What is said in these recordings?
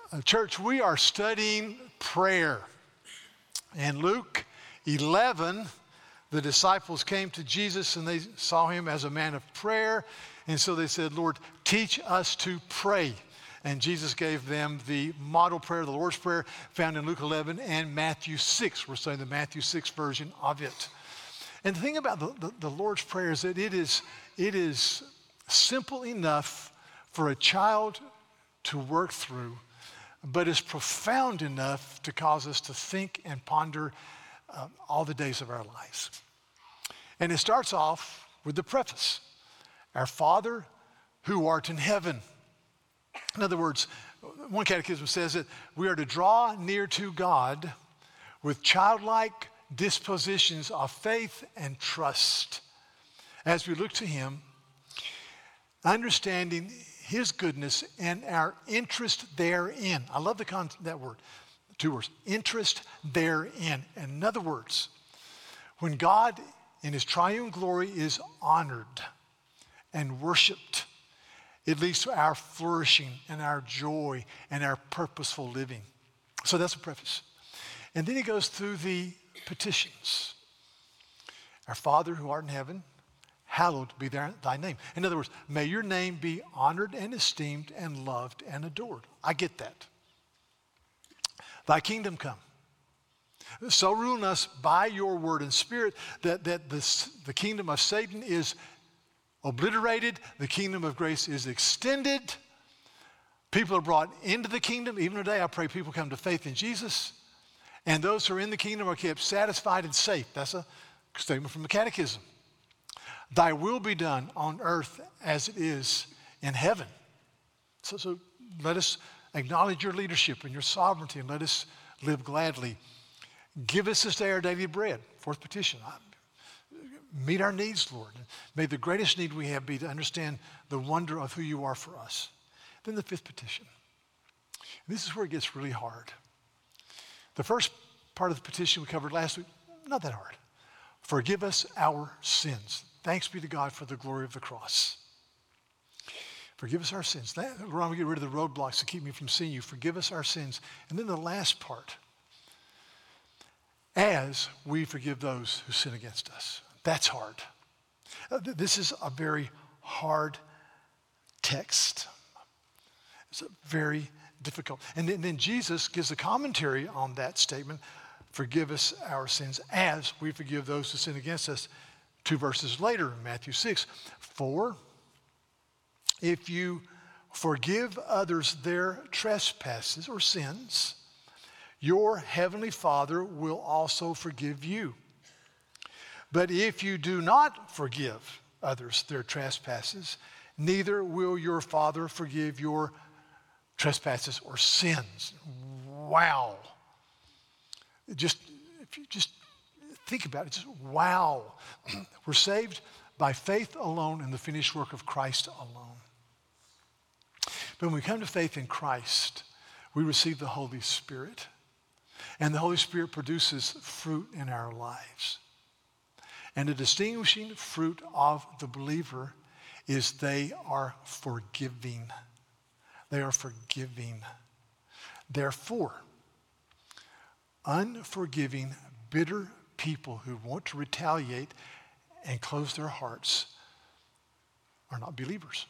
Church, we are studying prayer. In Luke 11, the disciples came to Jesus and they saw him as a man of prayer. And so they said, Lord, teach us to pray. And Jesus gave them the model prayer, the Lord's Prayer, found in Luke 11 and Matthew 6. We're studying the Matthew 6 version of it. And the thing about the Lord's Prayer is that it is simple enough for a child to work through, but it's profound enough to cause us to think and ponder all the days of our lives. And it starts off with the preface. Our Father who art in heaven. In other words, one catechism says that we are to draw near to God with childlike dispositions of faith and trust as we look to him, understanding his goodness and our interest therein. I love that word, 2 words, interest therein. In other words, when God in his triune glory is honored and worshiped, it leads to our flourishing and our joy and our purposeful living. So that's a preface. And then he goes through the petitions. Our Father who art in heaven, hallowed be thy name. In other words, may your name be honored and esteemed and loved and adored. I get that. Thy kingdom come. So rule in us by your word and spirit that the kingdom of Satan is obliterated, the kingdom of grace is extended. People are brought into the kingdom. Even today, I pray people come to faith in Jesus. And those who are in the kingdom are kept satisfied and safe. That's a statement from the Catechism. Thy will be done on earth as it is in heaven. So let us acknowledge your leadership and your sovereignty, and let us live gladly. Give us this day our daily bread. Fourth petition. Meet our needs, Lord. May the greatest need we have be to understand the wonder of who you are for us. Then the fifth petition. This is where it gets really hard. The first part of the petition we covered last week, not that hard. Forgive us our sins. Thanks be to God for the glory of the cross. Forgive us our sins. Lord, we get rid of the roadblocks to keep me from seeing you. Forgive us our sins. And then the last part, as we forgive those who sin against us. That's hard. This is a very hard text. It's very difficult. And then Jesus gives a commentary on that statement, forgive us our sins as we forgive those who sin against us. 2 verses later in Matthew 6, for if you forgive others their trespasses or sins, your heavenly Father will also forgive you. But if you do not forgive others their trespasses, neither will your Father forgive your trespasses or sins. Wow. If you just think about it, just wow. We're saved by faith alone in the finished work of Christ alone. But when we come to faith in Christ, we receive the Holy Spirit. And the Holy Spirit produces fruit in our lives. And the distinguishing fruit of the believer is they are forgiving. They are forgiving. Therefore, unforgiving, bitter people who want to retaliate and close their hearts are not believers.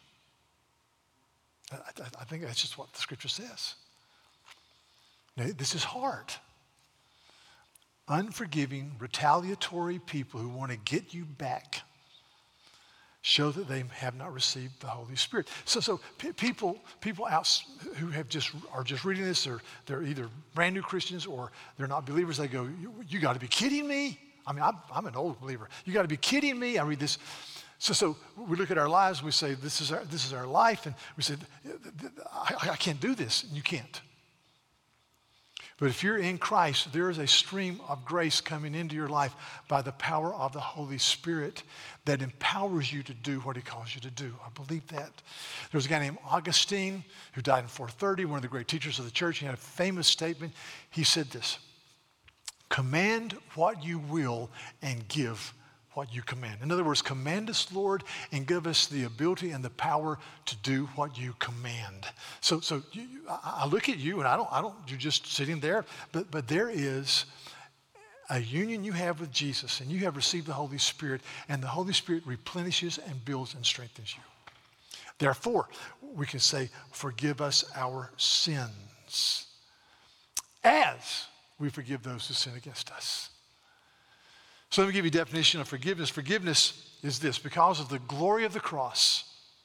I think that's just what the scripture says. Now, this is hard. Unforgiving, retaliatory people who want to get you back show that they have not received the Holy Spirit. So people out who are just reading this, or they're either brand new Christians or they're not believers. They go, "You got to be kidding me!" I mean, I'm an old believer. You got to be kidding me! I read this. So we look at our lives and we say, "This is our life," and we say, "I can't do this," and you can't. But if you're in Christ, there is a stream of grace coming into your life by the power of the Holy Spirit that empowers you to do what he calls you to do. I believe that. There was a guy named Augustine who died in 430, one of the great teachers of the church. He had a famous statement. He said this, "Command what you will and give what you command. In other words, command us, Lord, and give us the ability and the power to do what you command. So I look at you, and I don't. You're just sitting there, but there is a union you have with Jesus, and you have received the Holy Spirit, and the Holy Spirit replenishes and builds and strengthens you. Therefore, we can say, forgive us our sins as we forgive those who sin against us. So let me give you a definition of forgiveness. Forgiveness is this: because of the glory of the cross,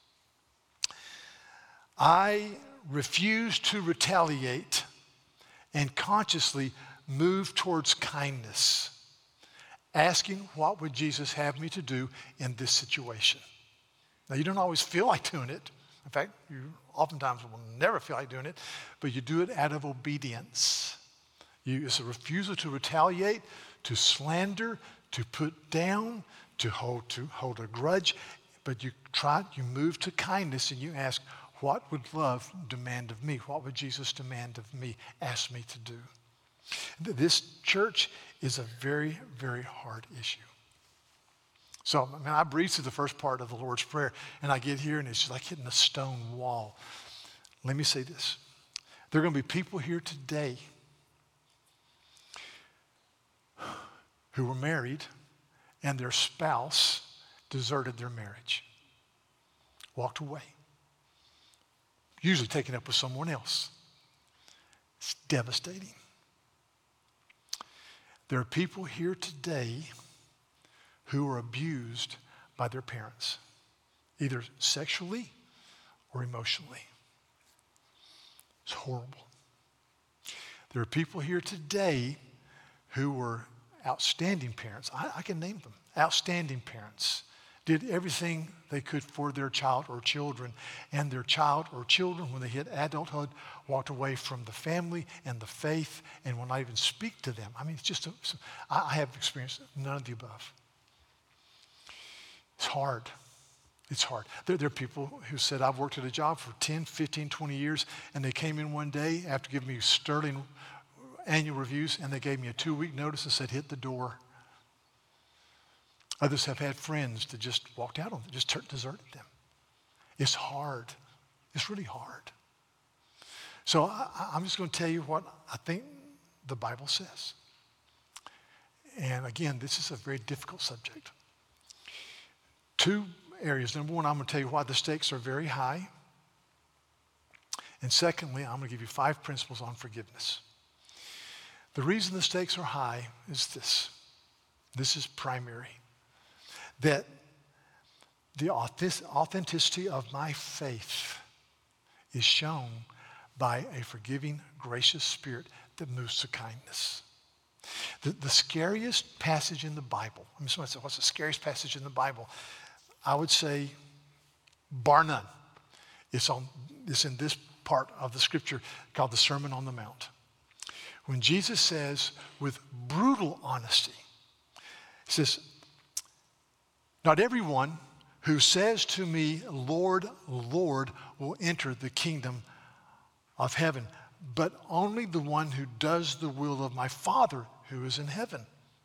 I refuse to retaliate and consciously move towards kindness, asking what would Jesus have me to do in this situation. Now, you don't always feel like doing it. In fact, you oftentimes will never feel like doing it, but you do it out of obedience. It's a refusal to retaliate, to slander, to put down, to hold a grudge, but you move to kindness and you ask, what would love demand of me? What would Jesus demand of me, ask me to do? This church is a very, very hard issue. So, I breathe through the first part of the Lord's Prayer, and I get here, and it's just like hitting a stone wall. Let me say this. There are going to be people here today who were married, and their spouse deserted their marriage, walked away, usually taken up with someone else. It's devastating. There are people here today who are abused by their parents, either sexually or emotionally. It's horrible. There are people here today who were outstanding parents. I can name them. Outstanding parents. Did everything they could for their child or children, and their child or children, when they hit adulthood, walked away from the family and the faith and will not even speak to them. I mean, it's just, I have experienced none of the above. It's hard. It's hard. There are people who said, I've worked at a job for 10, 15, 20 years, and they came in one day after giving me sterling annual reviews, and they gave me a 2-week notice and said, hit the door. Others have had friends that just walked out on them, just deserted them. It's hard. It's really hard. So I'm just going to tell you what I think the Bible says. And again, this is a very difficult subject. 2 areas. Number one, I'm going to tell you why the stakes are very high. And secondly, I'm going to give you 5 principles on forgiveness. The reason the stakes are high is this. This is primary. That the authenticity of my faith is shown by a forgiving, gracious spirit that moves to kindness. The scariest passage in the Bible, I mean, somebody said, what's the scariest passage in the Bible? I would say, bar none, it's in this part of the scripture called the Sermon on the Mount. When Jesus says, with brutal honesty, he says, not everyone who says to me, Lord, Lord, will enter the kingdom of heaven, but only the one who does the will of my Father who is in heaven.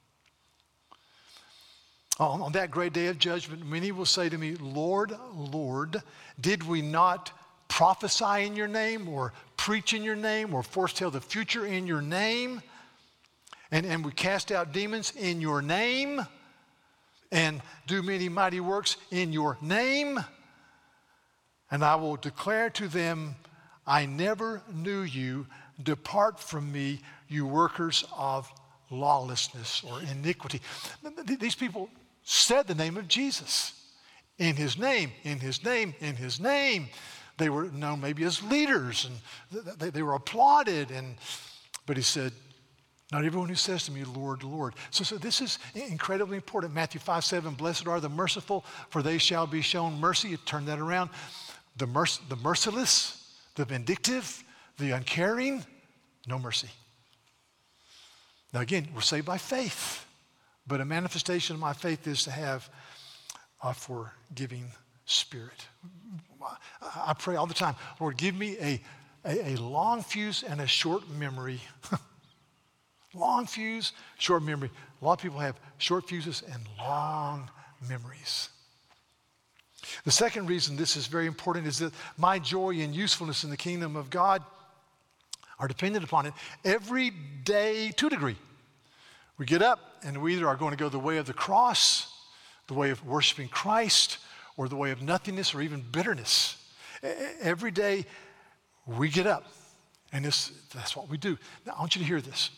On that great day of judgment, many will say to me, Lord, Lord, did we not prophesy in your name, or preach in your name, or foretell the future in your name? And we cast out demons in your name, and do many mighty works in your name? And I will declare to them, I never knew you. Depart from me, you workers of lawlessness or iniquity. These people said the name of Jesus. In his name, in his name, in his name. They were known maybe as leaders, and they were applauded. But he said, not everyone who says to me, Lord, Lord. So this is incredibly important. Matthew 5:7, blessed are the merciful, for they shall be shown mercy. You turn that around. The merciless, the vindictive, the uncaring, no mercy. Now again, we're saved by faith, but a manifestation of my faith is to have a forgiving spirit. I pray all the time, Lord, give me a long fuse and a short memory. Long fuse, short memory. A lot of people have short fuses and long memories. The second reason this is very important is that my joy and usefulness in the kingdom of God are dependent upon it every day to a degree. We get up and we either are going to go the way of the cross, the way of worshiping Christ, or the way of nothingness or even bitterness. Every day we get up, and that's what we do. Now, I want you to hear this.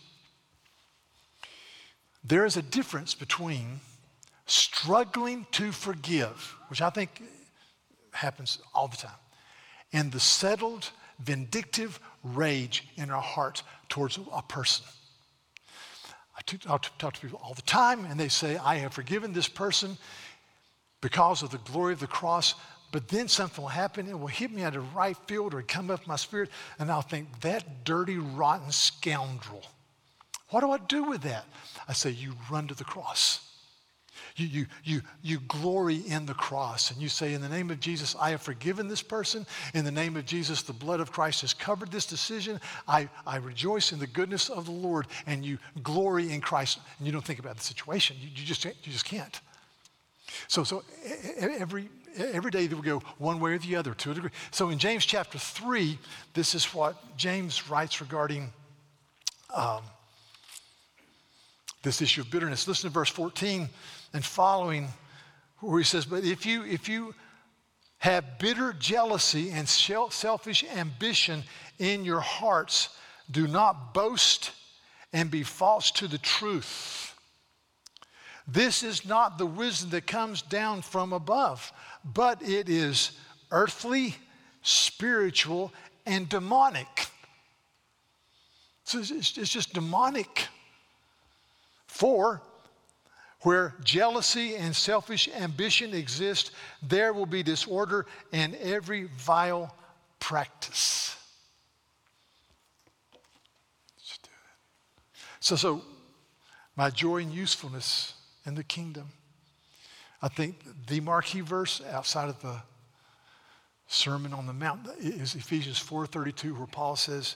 There is a difference between struggling to forgive, which I think happens all the time, and the settled, vindictive rage in our hearts towards a person. I talk to people all the time, and they say, I have forgiven this person because of the glory of the cross, but then something will happen, it will hit me out of right field or come up my spirit, and I'll think, that dirty, rotten scoundrel. What do I do with that? I say, you run to the cross. You glory in the cross, and you say, in the name of Jesus, I have forgiven this person. In the name of Jesus, the blood of Christ has covered this decision. I rejoice in the goodness of the Lord, and you glory in Christ, and you don't think about the situation. You just can't. So every day that we go one way or the other to a degree. So in James chapter 3, this is what James writes regarding this issue of bitterness. Listen to verse 14 and following, where he says, but if you have bitter jealousy and selfish ambition in your hearts, do not boast and be false to the truth. This is not the wisdom that comes down from above, but it is earthly, spiritual, and demonic. So it's just demonic. For where jealousy and selfish ambition exist, there will be disorder and every vile practice. Just do it. So my joy and usefulness in the kingdom. I think the marquee verse outside of the Sermon on the Mount is Ephesians 4:32, where Paul says,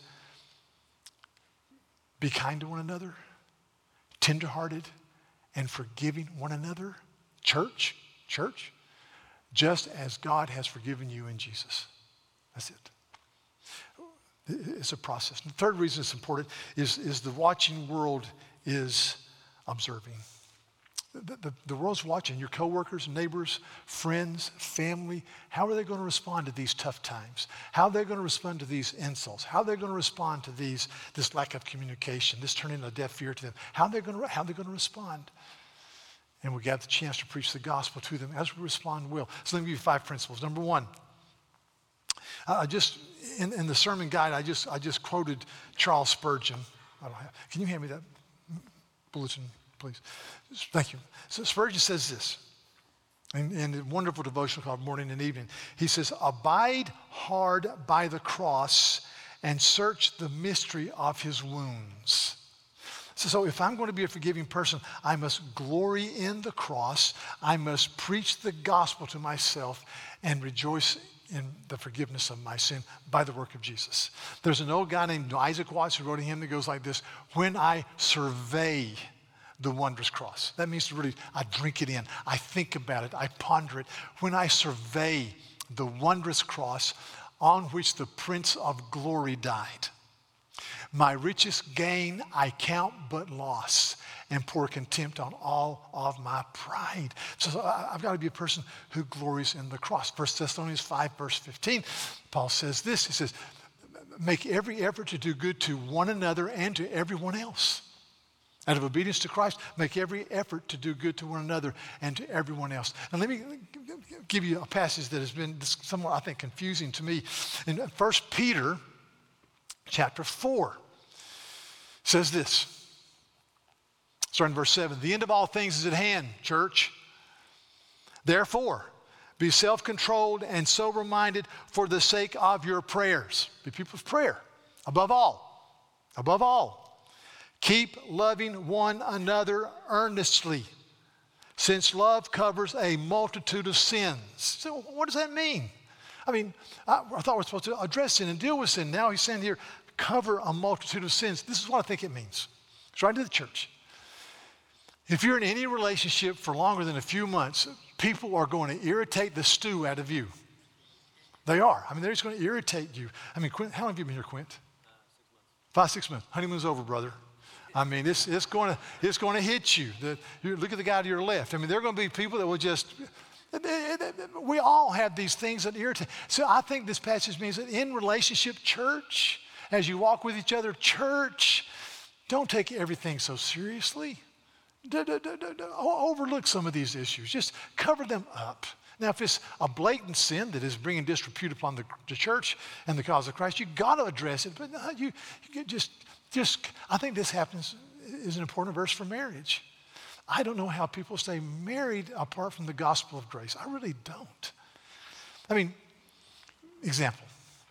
be kind to one another, tenderhearted, and forgiving one another. Church, just as God has forgiven you in Jesus. That's it. It's a process. And the third reason it's important is the watching world is observing. The world's watching. Your coworkers, neighbors, friends, family. How are they going to respond to these tough times? How are they going to respond to these insults? How are they going to respond to this lack of communication, this turning a deaf ear to them? How are they going to respond? And we got the chance to preach the gospel to them as we respond well. So let me give you 5 principles. Number 1, in the sermon guide, I just quoted Charles Spurgeon. Can you hand me that bulletin, please? Thank you. So Spurgeon says this, in a wonderful devotional called Morning and Evening. He says, abide hard by the cross and search the mystery of his wounds. So if I'm going to be a forgiving person, I must glory in the cross. I must preach the gospel to myself and rejoice in the forgiveness of my sin by the work of Jesus. There's an old guy named Isaac Watts who wrote a hymn that goes like this: when I survey the wondrous cross. That means to really, I drink it in. I think about it. I ponder it. When I survey the wondrous cross on which the Prince of Glory died, my richest gain I count but loss and pour contempt on all of my pride. So I've got to be a person who glories in the cross. 1 Thessalonians 5, verse 15, Paul says this. He says, make every effort to do good to one another and to everyone else. Out of obedience to Christ, make every effort to do good to one another and to everyone else. And let me give you a passage that has been somewhat, I think, confusing to me. In 1 Peter chapter 4 says this, starting in verse 7, the end of all things is at hand, church. Therefore, be self-controlled and sober-minded for the sake of your prayers. Be people of prayer. Above all, keep loving one another earnestly, since love covers a multitude of sins. So what does that mean? I mean, I thought we're supposed to address sin and deal with sin. Now he's saying here, cover a multitude of sins. This is what I think it means. It's right to the church. If you're in any relationship for longer than a few months, people are going to irritate the stew out of you. They are. I mean, they're just going to irritate you. I mean, Quint, how long have you been here, Quint? 6 months. Honeymoon's over, brother. I mean, it's going to hit you. Look at the guy to your left. I mean, there are going to be people that will just, we all have these things that irritate. So I think this passage means that in relationship, church, as you walk with each other, church, don't take everything so seriously. Overlook some of these issues. Just cover them up. Now, if it's a blatant sin that is bringing disrepute upon the church and the cause of Christ, you've got to address it. But you just, I think this is an important verse for marriage. I don't know how people stay married apart from the gospel of grace. I really don't. I mean, example.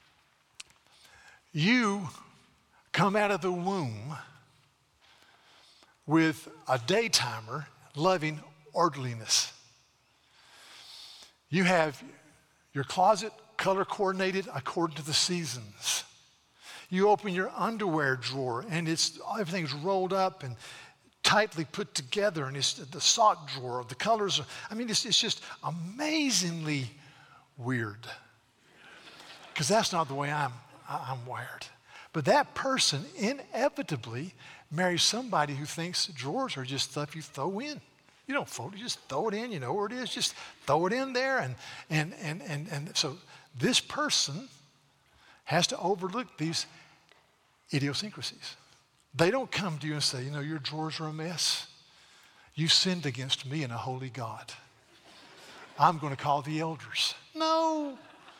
You come out of the womb with a daytimer loving orderliness. You have your closet color coordinated according to the seasons. You open your underwear drawer and everything's rolled up and tightly put together, and it's the sock drawer, the colors are, I mean, it's just amazingly weird. Because that's not the way I'm wired. But that person inevitably marries somebody who thinks drawers are just stuff you throw in. You don't fold it, you just throw it in, you know where it is, just throw it in there. And so this person has to overlook these idiosyncrasies. They don't come to you and say, you know, your drawers are a mess. You sinned against me and a holy God. I'm going to call the elders. No.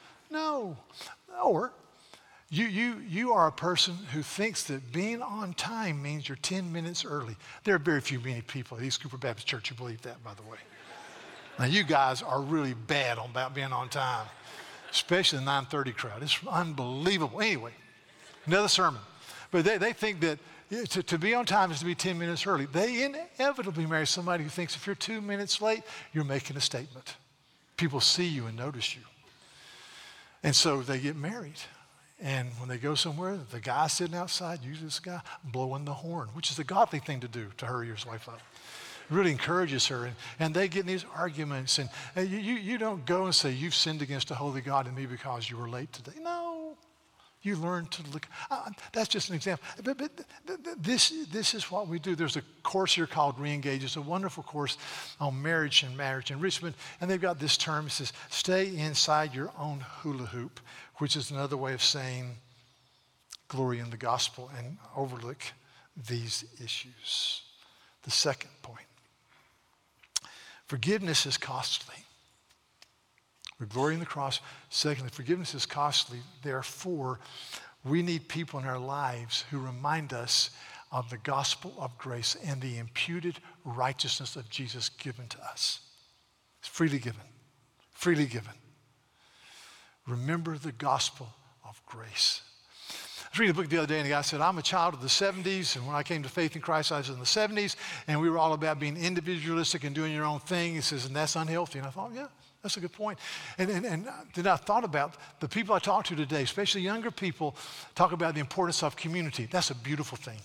Or you are a person who thinks that being on time means you're 10 minutes early. There are very many people at East Cooper Baptist Church who believe that, by the way. Now, you guys are really bad about being on time, especially the 9:30 crowd. It's unbelievable. Anyway, another sermon. But they think that to be on time is to be 10 minutes early. They inevitably marry somebody who thinks if you're 2 minutes late, you're making a statement. People see you and notice you. And so they get married. And when they go somewhere, the guy sitting outside, usually this guy, blowing the horn, which is the godly thing to do to hurry his wife up. It really encourages her. And they get in these arguments. And you don't go and say, you've sinned against a holy God and me because you were late today. No. You learn to look. That's just an example. But this is what we do. There's a course here called Reengage. It's a wonderful course on marriage in Richmond. And they've got this term. It says, stay inside your own hula hoop, which is another way of saying glory in the gospel and overlook these issues. The second point. Forgiveness is costly. We glory in the cross. Secondly, forgiveness is costly. Therefore, we need people in our lives who remind us of the gospel of grace and the imputed righteousness of Jesus given to us. It's freely given. Freely given. Remember the gospel of grace. I was reading a book the other day, and the guy said, I'm a child of the 70s, and when I came to faith in Christ, I was in the 70s, and we were all about being individualistic and doing your own thing. He says, and that's unhealthy. And I thought, yeah, that's a good point. And then I thought about the people I talk to today, especially younger people, talk about the importance of community. That's a beautiful thing.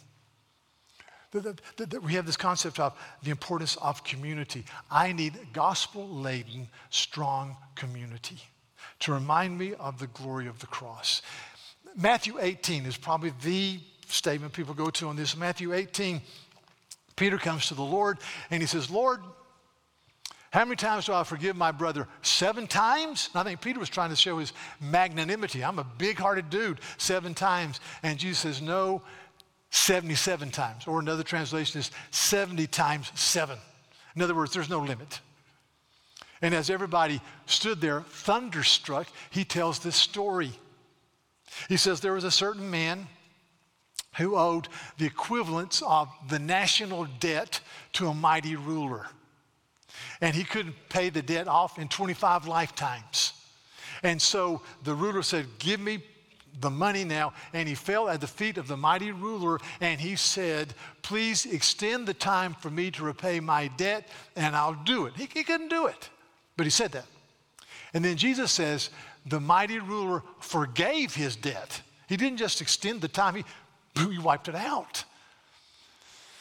We have this concept of the importance of community. I need gospel-laden, strong community to remind me of the glory of the cross. Matthew 18 is probably the statement people go to on this. Matthew 18, Peter comes to the Lord and he says, Lord, how many times do I forgive my brother? 7 times? And I think Peter was trying to show his magnanimity. I'm a big-hearted dude, 7 times. And Jesus says, no, 77 times. Or another translation is 70 times 7. In other words, there's no limit. And as everybody stood there thunderstruck, he tells this story. He says there was a certain man who owed the equivalents of the national debt to a mighty ruler. And he couldn't pay the debt off in 25 lifetimes. And so the ruler said, give me the money now. And he fell at the feet of the mighty ruler and he said, please extend the time for me to repay my debt and I'll do it. He couldn't do it, but he said that. And then Jesus says, the mighty ruler forgave his debt. He didn't just extend the time, he wiped it out.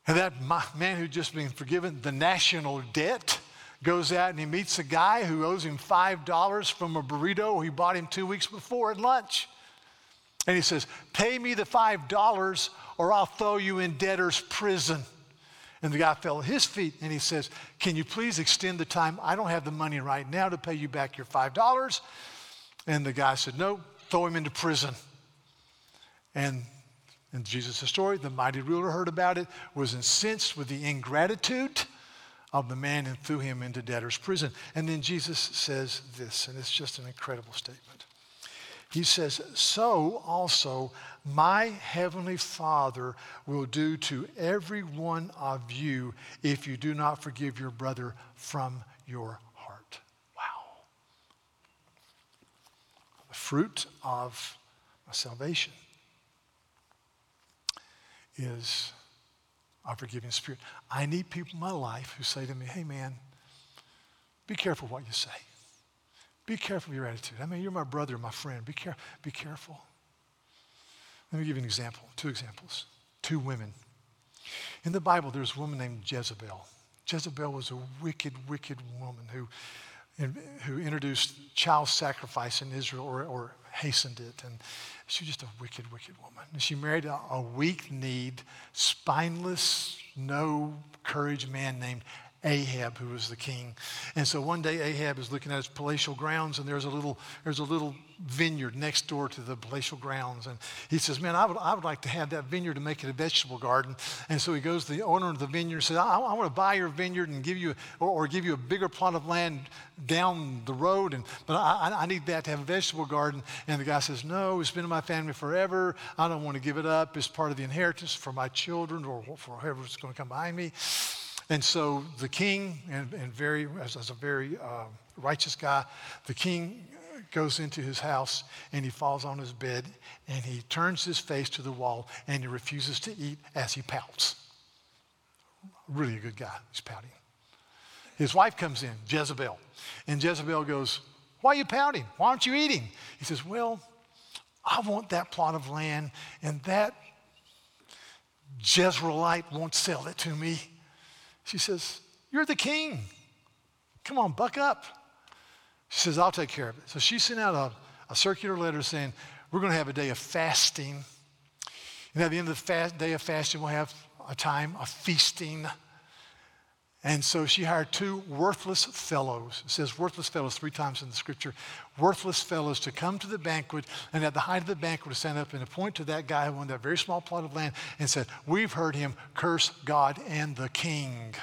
And that man who'd just been forgiven the national debt goes out and he meets a guy who owes him $5 from a burrito he bought him 2 weeks before at lunch. And he says, pay me the $5 or I'll throw you in debtor's prison. And the guy fell at his feet and he says, can you please extend the time? I don't have the money right now to pay you back your $5. And the guy said, no, throw him into prison. And in Jesus' story, the mighty ruler heard about it, was incensed with the ingratitude of the man and threw him into debtor's prison. And then Jesus says this, and it's just an incredible statement. He says, so also my heavenly Father will do to every one of you if you do not forgive your brother from your heart. Wow. The fruit of salvation is a forgiving spirit. I need people in my life who say to me, hey man, be careful what you say. Be careful of your attitude. I mean, you're my brother, my friend. Be careful. Let me give you an example, 2 examples. 2 women. In the Bible, there's a woman named Jezebel. Jezebel was a wicked, wicked woman who introduced child sacrifice in Israel or hastened it. And she was just a wicked, wicked woman. And she married a weak-kneed, spineless, no courage man named Ahab, who was the king. And so one day Ahab is looking at his palatial grounds, and there's a little vineyard next door to the palatial grounds. And he says, man, I would like to have that vineyard to make it a vegetable garden. And so he goes to the owner of the vineyard and says, I want to buy your vineyard and give you, or give you a bigger plot of land down the road, but I need that to have a vegetable garden. And the guy says, no, it's been in my family forever. I don't want to give it up. It's part of the inheritance for my children or for whoever's going to come behind me. And so the king, as a very righteous guy, the king goes into his house and he falls on his bed and he turns his face to the wall and he refuses to eat as he pouts. Really a good guy. He's pouting. His wife comes in, Jezebel, and Jezebel goes, why are you pouting? Why aren't you eating? He says, well, I want that plot of land and that Jezreelite won't sell it to me. She says, you're the king. Come on, buck up. She says, I'll take care of it. So she sent out a circular letter saying, we're going to have a day of fasting. And at the end of the day of fasting, we'll have a time of feasting. And so she hired 2 worthless fellows. It says worthless fellows 3 times in the scripture. Worthless fellows to come to the banquet, and at the height of the banquet to stand up and point to that guy who owned that very small plot of land and said, we've heard him curse God and the king.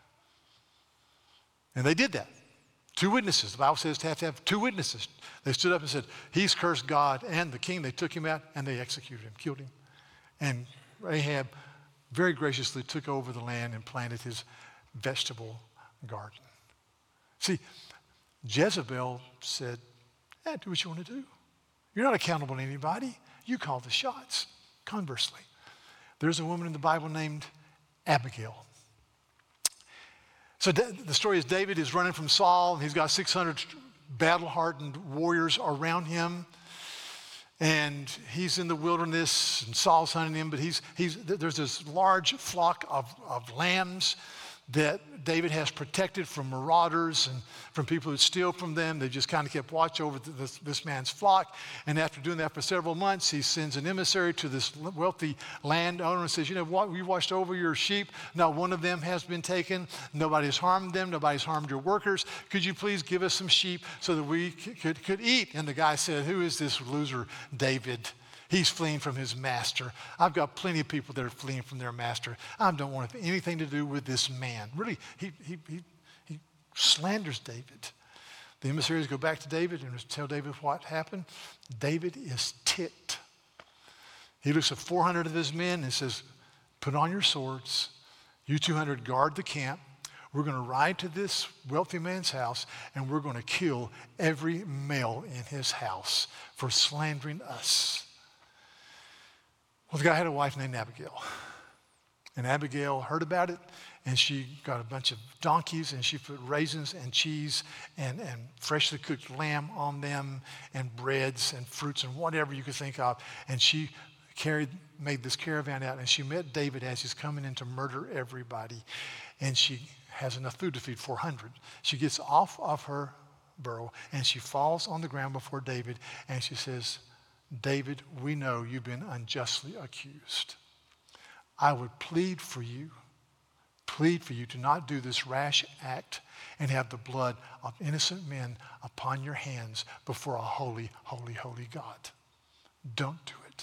And they did that. 2 witnesses. The Bible says to have 2 witnesses. They stood up and said, he's cursed God and the king. They took him out and they executed him, killed him. And Ahab very graciously took over the land and planted his vegetable garden. See, Jezebel said, do what you want to do. You're not accountable to anybody. You call the shots. Conversely, there's a woman in the Bible named Abigail. So the story is David is running from Saul, and he's got 600 battle-hardened warriors around him. And he's in the wilderness, and Saul's hunting him, but there's this large flock of lambs that David has protected from marauders and from people who steal from them. They just kind of kept watch over this man's flock. And after doing that for several months, he sends an emissary to this wealthy landowner and says, you know what, we watched over your sheep. Not one of them has been taken. Nobody's harmed them. Nobody's harmed your workers. Could you please give us some sheep so that we could eat? And the guy said, who is this loser, David? He's fleeing from his master. I've got plenty of people that are fleeing from their master. I don't want anything to do with this man. Really, he slanders David. The emissaries go back to David and tell David what happened. David is ticked. He looks at 400 of his men and says, put on your swords. You 200 guard the camp. We're going to ride to this wealthy man's house and we're going to kill every male in his house for slandering us. Well, the guy had a wife named Abigail. And Abigail heard about it, and she got a bunch of donkeys, and she put raisins and cheese and freshly cooked lamb on them, and breads and fruits and whatever you could think of. And she carried made this caravan out, and she met David as he's coming in to murder everybody. And she has enough food to feed 400. She gets off of her burro, and she falls on the ground before David, and she says, David, we know you've been unjustly accused. I would plead for you to not do this rash act and have the blood of innocent men upon your hands before a holy, holy, holy God. Don't do it.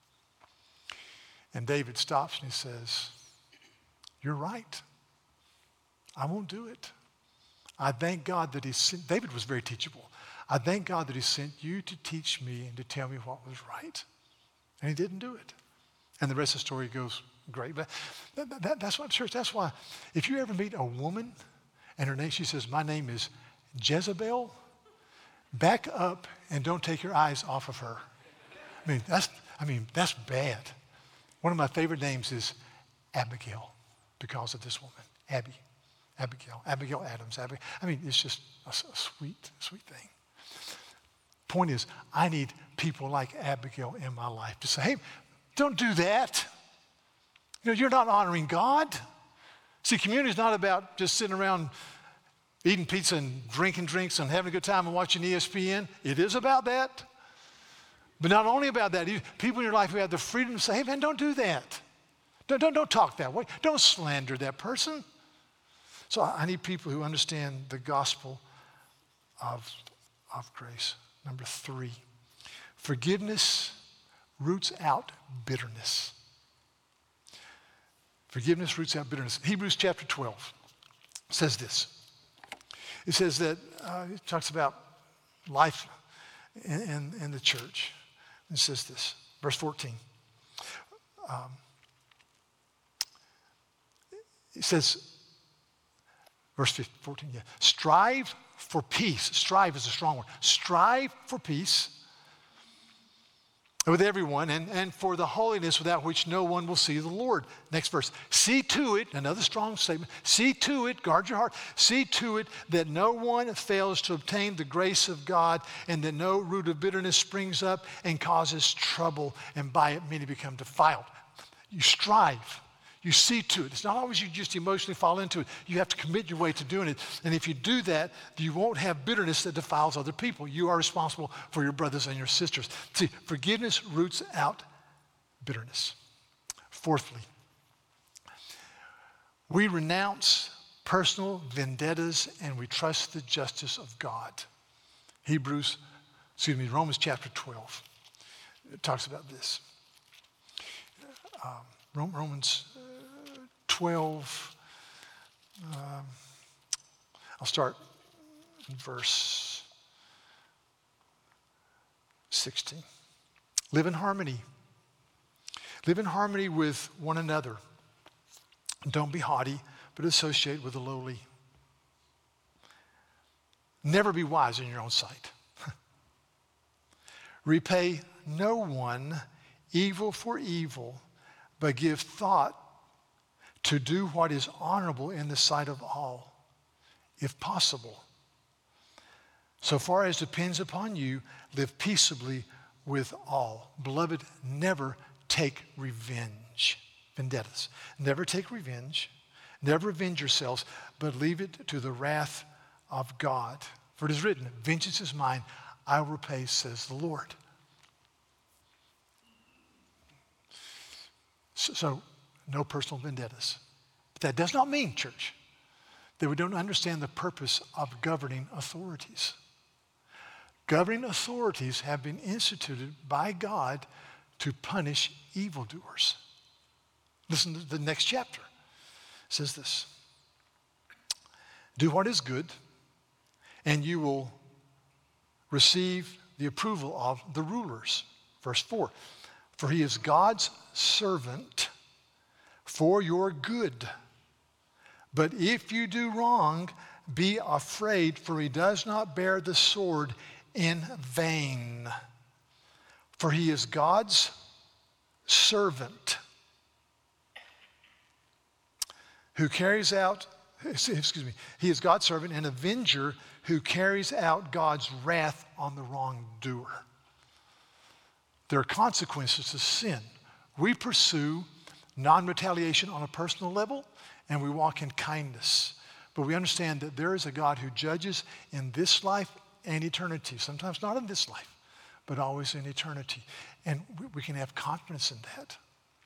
And David stops and he says, you're right. I won't do it. I thank God that he sent, David was very teachable. I thank God that he sent you to teach me and to tell me what was right. And he didn't do it. And the rest of the story goes great. But that's why, church, that's why if you ever meet a woman and her name, she says, my name is Jezebel, back up and don't take your eyes off of her. That's bad. One of my favorite names is Abigail because of this woman, Abigail Adams. It's just a sweet, sweet thing. Point is, I need people like Abigail in my life to say, hey, don't do that. You're not honoring God. See, community is not about just sitting around eating pizza and drinking drinks and having a good time and watching ESPN. It is about that. But not only about that, people in your life who have the freedom to say, hey, man, don't do that. Don't talk that way. Don't slander that person. So I need people who understand the gospel of grace. Number 3, forgiveness roots out bitterness. Forgiveness roots out bitterness. Hebrews chapter 12 says this. It says that, it talks about life in the church. It says this, verse 14. It says, verse 14, yeah. Strive for peace. Strive is a strong word. Strive for peace with everyone and for the holiness without which no one will see the Lord. Next verse. See to it, another strong statement. See to it, guard your heart. See to it that no one fails to obtain the grace of God and that no root of bitterness springs up and causes trouble and by it many become defiled. You strive. You see to it. It's not always you just emotionally fall into it. You have to commit your way to doing it. And if you do that, you won't have bitterness that defiles other people. You are responsible for your brothers and your sisters. See, forgiveness roots out bitterness. Fourthly, we renounce personal vendettas and we trust the justice of God. Romans chapter 12. It talks about this. Romans 12, I'll start in verse 16. Live in harmony. Live in harmony with one another. Don't be haughty, but associate with the lowly. Never be wise in your own sight. Repay no one evil for evil, but give thought to do what is honorable in the sight of all, if possible. So far as depends upon you, live peaceably with all. Beloved, never take revenge. Vendettas. Never take revenge. Never avenge yourselves, but leave it to the wrath of God. For it is written, vengeance is mine, I will repay, says the Lord. So no personal vendettas. But that does not mean, church, that we don't understand the purpose of governing authorities. Governing authorities have been instituted by God to punish evildoers. Listen to the next chapter. It says this. Do what is good, and you will receive the approval of the rulers. Verse 4. For he is God's servant for your good. But if you do wrong, be afraid, for he does not bear the sword in vain. For he is God's servant who carries out, he is God's servant, an avenger who carries out God's wrath on the wrongdoer. There are consequences to sin. We pursue non-retaliation on a personal level, and we walk in kindness. But we understand that there is a God who judges in this life and eternity. Sometimes not in this life, but always in eternity. And we can have confidence in that.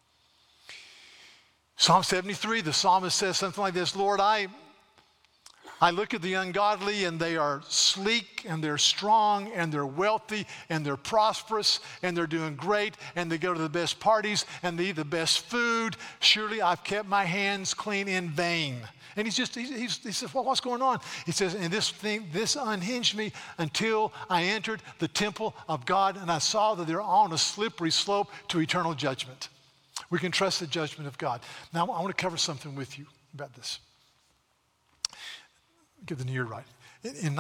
Psalm 73, the psalmist says something like this, Lord, I look at the ungodly and they are sleek and they're strong and they're wealthy and they're prosperous and they're doing great and they go to the best parties and they eat the best food. Surely I've kept my hands clean in vain. And he says, well, what's going on? He says, and this unhinged me until I entered the temple of God and I saw that they're on a slippery slope to eternal judgment. We can trust the judgment of God. Now, I want to cover something with you about this. Get the year right. In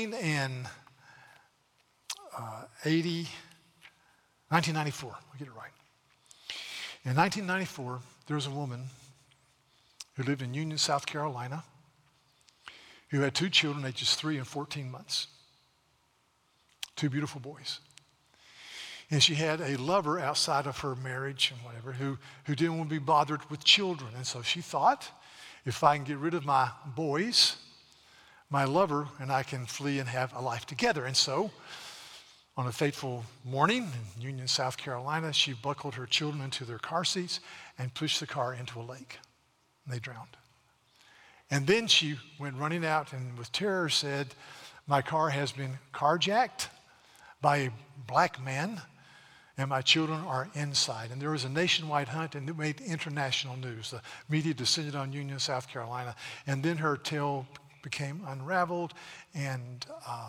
1994, I'll get it right. In 1994, there was a woman who lived in Union, South Carolina, who had 2 children, ages 3 and 14 months. 2 beautiful boys. And she had a lover outside of her marriage and whatever who didn't want to be bothered with children. And so she thought, if I can get rid of my boys, my lover and I can flee and have a life together. And so, on a fateful morning in Union, South Carolina, she buckled her children into their car seats and pushed the car into a lake. And they drowned. And then she went running out and with terror said, my car has been carjacked by a black man and my children are inside. And there was a nationwide hunt and it made international news. The media descended on Union, South Carolina. And then her tale became unraveled and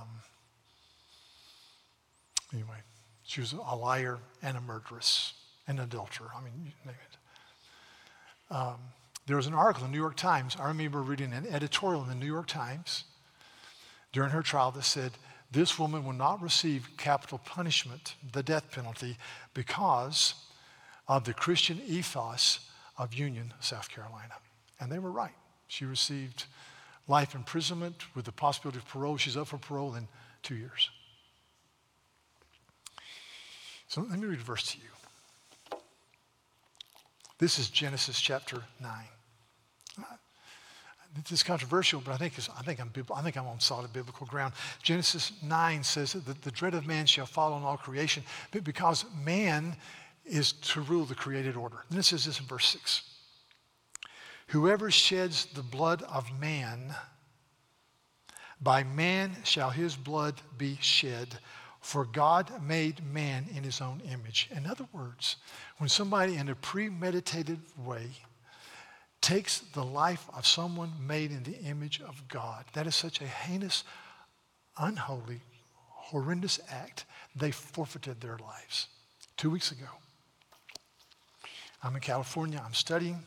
anyway, she was a liar and a murderess, an adulterer. I mean, you name it. There was an article in the New York Times. I remember reading an editorial in the New York Times during her trial that said, this woman will not receive capital punishment, the death penalty, because of the Christian ethos of Union, South Carolina. And they were right. She received life imprisonment with the possibility of parole. She's up for parole in 2 years. So let me read a verse to you. This is Genesis chapter 9. This is controversial, but I think I'm on solid biblical ground. Genesis 9 says that the dread of man shall fall on all creation, but because man is to rule the created order. Then it says this in verse 6. Whoever sheds the blood of man, by man shall his blood be shed, for God made man in his own image. In other words, when somebody in a premeditated way takes the life of someone made in the image of God, that is such a heinous, unholy, horrendous act. They forfeited their lives. 2 weeks ago, I'm in California, I'm studying,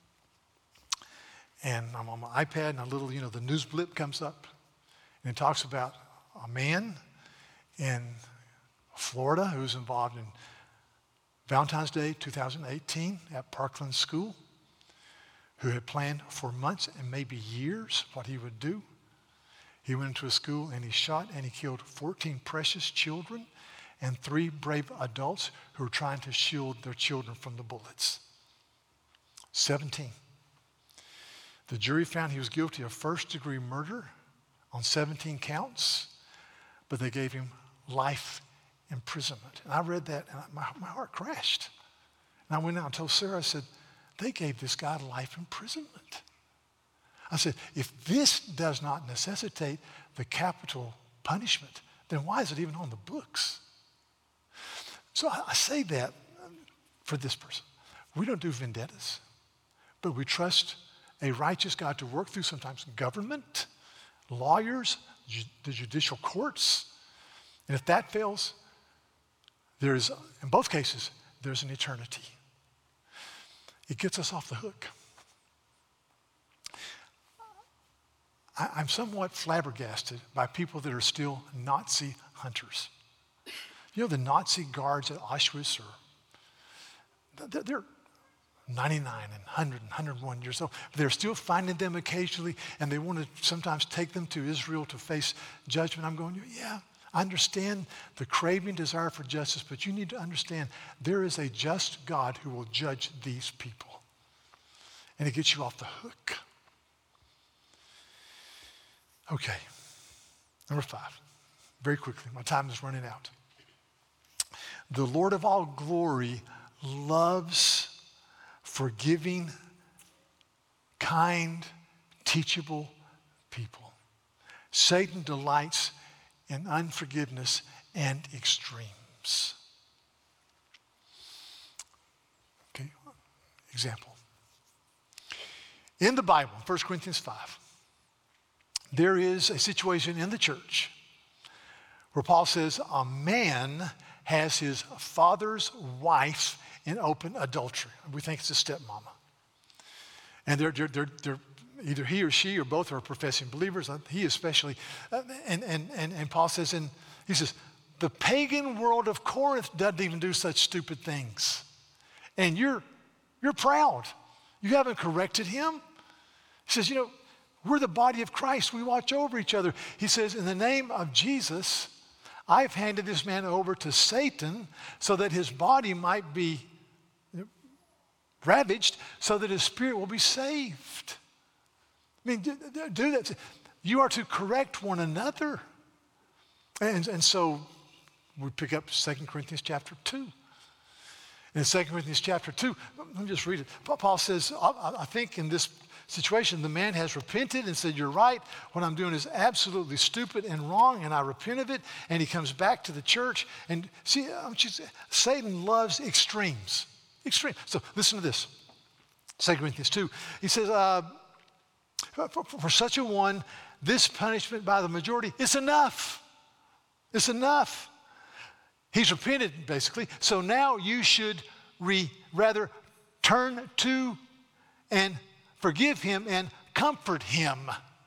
and I'm on my iPad, and the news blip comes up, and it talks about a man in Florida who's involved in Valentine's Day 2018 at Parkland School, who had planned for months and maybe years what he would do. He went into a school and he shot and he killed 14 precious children and 3 brave adults who were trying to shield their children from the bullets. 17. The jury found he was guilty of first-degree murder on 17 counts, but they gave him life imprisonment. And I read that and my heart crashed. And I went out and told Sarah, I said, they gave this guy life imprisonment. I said, if this does not necessitate the capital punishment, then why is it even on the books? So I say that for this person. We don't do vendettas, but we trust a righteous God to work through sometimes government, lawyers, the judicial courts. And if that fails, in both cases, there's an eternity. It gets us off the hook. I'm somewhat flabbergasted by people that are still Nazi hunters. You know, the Nazi guards at Auschwitz they're 99 and 100 and 101 years old. But they're still finding them occasionally, and they want to sometimes take them to Israel to face judgment. I'm going, yeah, I understand the craving desire for justice, but you need to understand there is a just God who will judge these people. And it gets you off the hook. Okay, number 5. Very quickly, my time is running out. The Lord of all glory loves forgiving, kind, teachable people. Satan delights in unforgiveness and extremes. Okay, example. In the Bible, 1 Corinthians 5, there is a situation in the church where Paul says a man has his father's wife in open adultery. We think it's a stepmama. And they're either he or she or both are professing believers. He especially. And Paul says, he says, the pagan world of Corinth doesn't even do such stupid things. And you're proud. You haven't corrected him. He says, we're the body of Christ. We watch over each other. He says, in the name of Jesus, I've handed this man over to Satan so that his body might be ravaged, so that his spirit will be saved. I mean, do that. You are to correct one another. And so we pick up 2 Corinthians chapter 2. In 2 Corinthians chapter 2, let me just read it. Paul says, I think in this situation, the man has repented and said, you're right, what I'm doing is absolutely stupid and wrong, and I repent of it. And he comes back to the church. And see, Satan loves extremes. Extreme. So listen to this. 2 Corinthians 2. He says, for such a one, this punishment by the majority is enough. It's enough. He's repented, basically. So now you should rather turn to and forgive him and comfort him.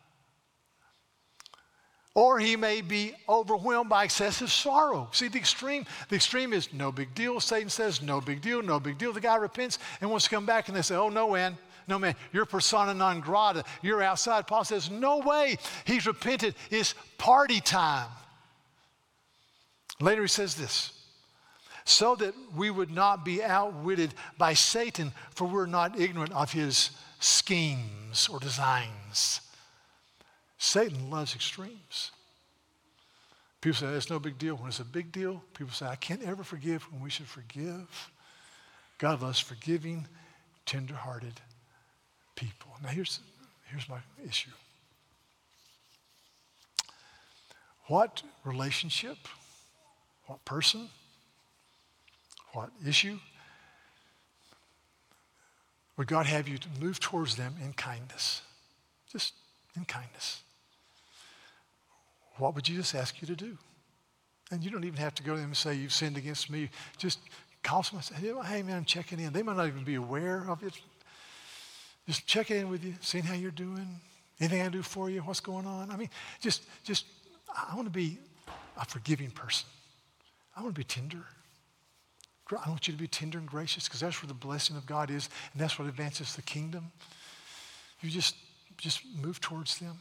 Or he may be overwhelmed by excessive sorrow. See, the extreme is no big deal. Satan says, no big deal, no big deal. The guy repents and wants to come back, and they say, oh, no, man, you're persona non grata. You're outside. Paul says, no way. He's repented. It's party time. Later he says this, so that we would not be outwitted by Satan, for we're not ignorant of his schemes or designs. Satan loves extremes. People say, it's no big deal. When it's a big deal, people say, I can't ever forgive when we should forgive. God loves forgiving, tender-hearted people. Now here's my issue. What relationship, what person, what issue would God have you to move towards them in kindness? Just in kindness. What would Jesus ask you to do? And you don't even have to go to them and say, you've sinned against me. Just call someone and say, hey man, I'm checking in. They might not even be aware of it. Just checking in with you, seeing how you're doing. Anything I do for you? What's going on? I mean, just I want to be a forgiving person. I want to be tender. I want you to be tender and gracious, because that's where the blessing of God is, and that's what advances the kingdom. You just move towards them.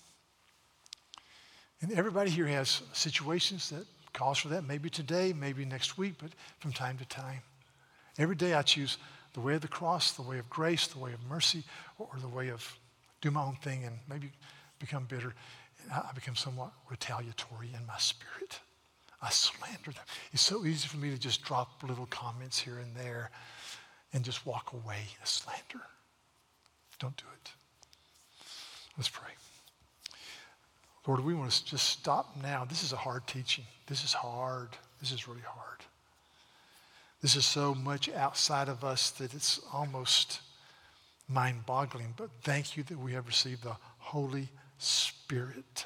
And everybody here has situations that calls for that, maybe today, maybe next week, but from time to time. Every day I choose the way of the cross, the way of grace, the way of mercy, or the way of do my own thing and maybe become bitter. And I become somewhat retaliatory in my spirit. I slander them. It's so easy for me to just drop little comments here and there and just walk away as slander. Don't do it. Let's pray. Lord, we want to just stop now. This is a hard teaching. This is hard. This is really hard. This is so much outside of us that it's almost mind-boggling. But thank you that we have received the Holy Spirit.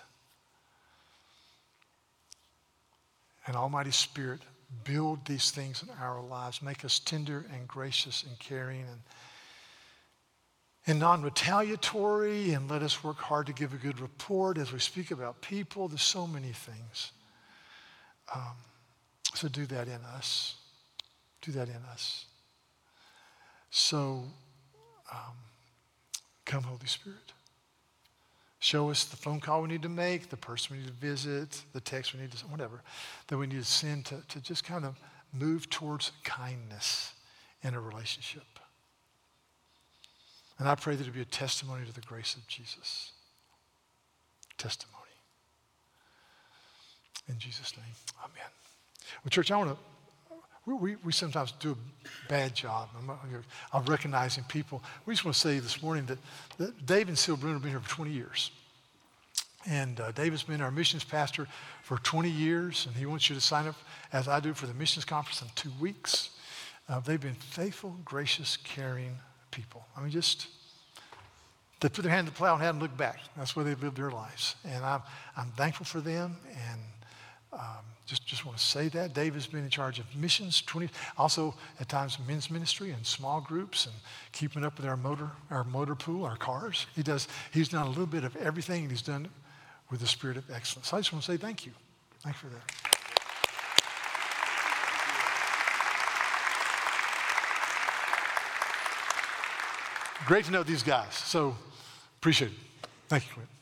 And Almighty Spirit, build these things in our lives. Make us tender and gracious and caring and non-retaliatory, and let us work hard to give a good report as we speak about people. There's so many things. So do that in us. Do that in us. So come, Holy Spirit. Show us the phone call we need to make, the person we need to visit, the text we need to, whatever, that we need to send to just kind of move towards kindness in a relationship. And I pray that it be a testimony to the grace of Jesus. Testimony. In Jesus' name, amen. Well, church, we sometimes do a bad job of recognizing people. We just want to say this morning that Dave and Syl Bruner have been here for 20 years. And David's been our missions pastor for 20 years, and he wants you to sign up, as I do, for the missions conference in 2 weeks. They've been faithful, gracious, caring people. I mean, they put their hand to the plow and hadn't looked back. That's where they've lived their lives. And I'm thankful for them, and just want to say that. Dave has been in charge of missions, also at times men's ministry and small groups and keeping up with our motor pool, our cars. He's done a little bit of everything, and he's done it with the spirit of excellence. So I just want to say thank you. Thank you for that. Great to know these guys. So appreciate it. Thank you, Quinn.